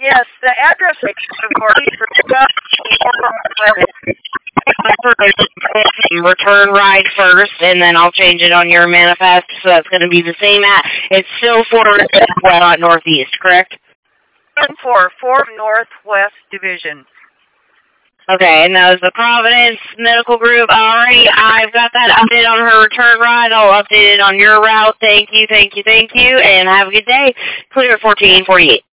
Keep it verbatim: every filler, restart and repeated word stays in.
Yes, the address of course return ride first, and then I'll change it on your manifest, so that's going to be the same at, it's still for well, Northeast, correct? For four Northwest Division. Okay, and that was the Providence Medical Group. Alrighty, I've got that updated on her return ride. I'll update it on your route. Thank you, thank you, thank you, and have a good day. Clear fourteen forty-eight.